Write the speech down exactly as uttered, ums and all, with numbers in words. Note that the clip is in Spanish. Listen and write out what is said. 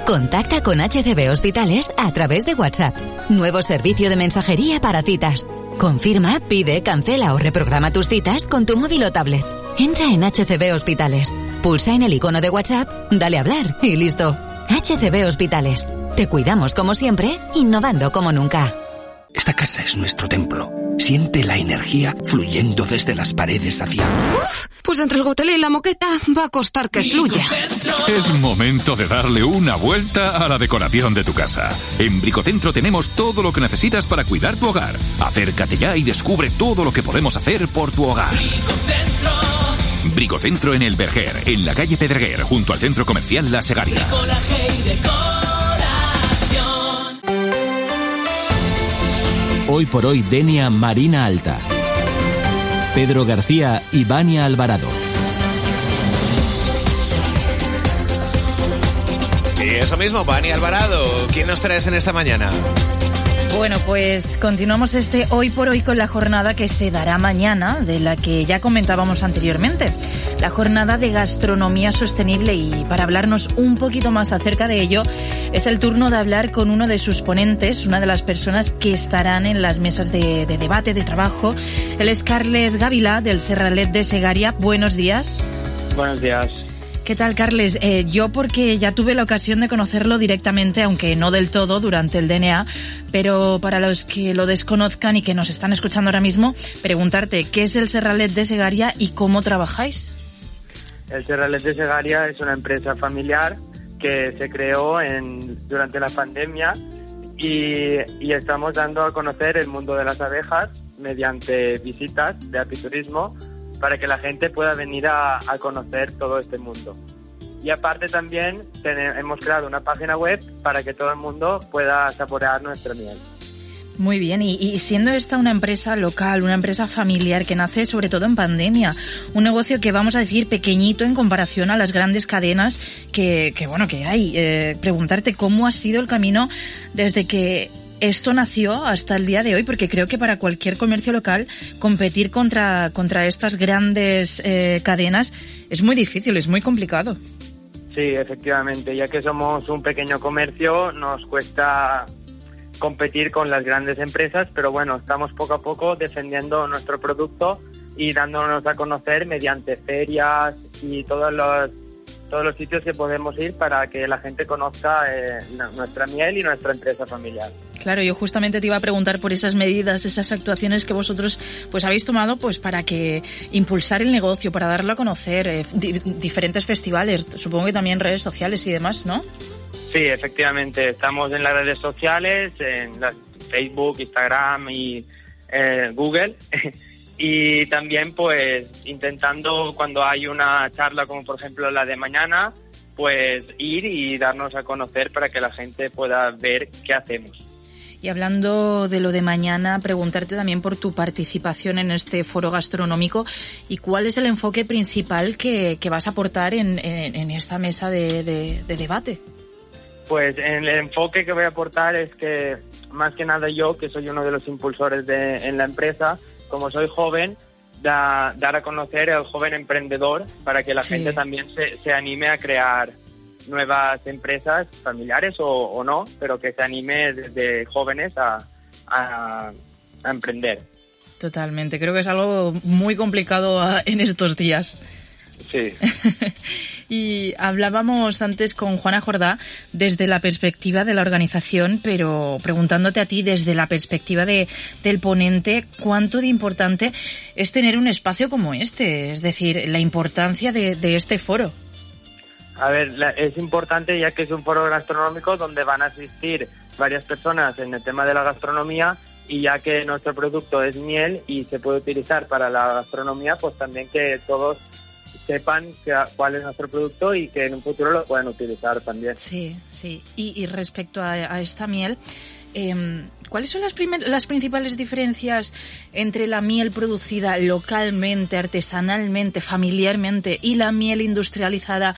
Contacta con H C B Hospitales a través de WhatsApp. Nuevo servicio de mensajería para citas. Confirma, pide, cancela o reprograma tus citas con tu móvil o tablet. Entra en H C B Hospitales, pulsa en el icono de WhatsApp, dale a hablar y listo. H C B Hospitales. Te cuidamos como siempre, innovando como nunca. Esta casa es nuestro templo. Siente la energía fluyendo desde las paredes hacia... Uf, pues entre el gotelé y la moqueta va a costar que fluya. Es momento de darle una vuelta a la decoración de tu casa. En Bricocentro tenemos todo lo que necesitas para cuidar tu hogar. Acércate ya y descubre todo lo que podemos hacer por tu hogar. Bricocentro. Bricocentro en El Verger, en la calle Pedreguer, junto al centro comercial La Segaria. Bricolaje y decoración. Hoy por hoy Denia Marina Alta. Pedro García y Vania Alvarado. Y eso mismo, Vania Alvarado. ¿Quién nos traes en esta mañana? Bueno, pues continuamos este Hoy por Hoy con la jornada que se dará mañana, de la que ya comentábamos anteriormente. La jornada de gastronomía sostenible, y para hablarnos un poquito más acerca de ello, es el turno de hablar con uno de sus ponentes, una de las personas que estarán en las mesas de, de debate, de trabajo. Él es Carles Gavilà, del Serralet de Segaria. Buenos días. Buenos días. ¿Qué tal, Carles? Eh, yo porque ya tuve la ocasión de conocerlo directamente, aunque no del todo, durante el D N A, pero para los que lo desconozcan y que nos están escuchando ahora mismo, preguntarte, ¿qué es el Serralet de Segaria y cómo trabajáis? El Serralet de Segaria es una empresa familiar que se creó en, durante la pandemia y, y estamos dando a conocer el mundo de las abejas mediante visitas de apiturismo, para que la gente pueda venir a, a conocer todo este mundo. Y aparte también ten, hemos creado una página web para que todo el mundo pueda saborear nuestra miel. Muy bien, y, y siendo esta una empresa local, una empresa familiar que nace sobre todo en pandemia, un negocio que vamos a decir pequeñito en comparación a las grandes cadenas que, que bueno, que hay, eh, preguntarte cómo ha sido el camino desde que esto nació hasta el día de hoy, porque creo que para cualquier comercio local competir contra, contra estas grandes eh, cadenas es muy difícil, es muy complicado. Sí, efectivamente, ya que somos un pequeño comercio nos cuesta competir con las grandes empresas, pero bueno, estamos poco a poco defendiendo nuestro producto y dándonos a conocer mediante ferias y todos los todos los sitios que podemos ir para que la gente conozca eh, nuestra miel y nuestra empresa familiar. Claro, yo justamente te iba a preguntar por esas medidas, esas actuaciones que vosotros pues habéis tomado pues para que impulsar el negocio, para darlo a conocer, eh, di- diferentes festivales, supongo que también redes sociales y demás, ¿no? Sí, efectivamente, estamos en las redes sociales, en las Facebook, Instagram y eh, Google. Y también pues intentando, cuando hay una charla como por ejemplo la de mañana, pues ir y darnos a conocer para que la gente pueda ver qué hacemos. Y hablando de lo de mañana, preguntarte también por tu participación en este foro gastronómico y cuál es el enfoque principal que, que vas a aportar en, en, en esta mesa de, de, de debate. Pues el enfoque que voy a aportar es que más que nada yo, que soy uno de los impulsores de, en la empresa, como soy joven, da, dar a conocer al joven emprendedor para que la sí. gente también se, se anime a crear nuevas empresas familiares o, o no, pero que se anime desde jóvenes a, a, a emprender. Totalmente, creo que es algo muy complicado en estos días. Sí. Y hablábamos antes con Juana Jordá desde la perspectiva de la organización, pero preguntándote a ti desde la perspectiva de, del ponente, ¿cuánto de importante es tener un espacio como este? Es decir, la importancia de, de este foro. A ver, la, es importante ya que es un foro gastronómico donde van a asistir varias personas en el tema de la gastronomía, y ya que nuestro producto es miel y se puede utilizar para la gastronomía, pues también que todos sepan que, cuál es nuestro producto y que en un futuro lo puedan utilizar también. Sí, sí. Y, y respecto a, a esta miel, eh, ¿cuáles son las, primer, las principales diferencias entre la miel producida localmente, artesanalmente, familiarmente y la miel industrializada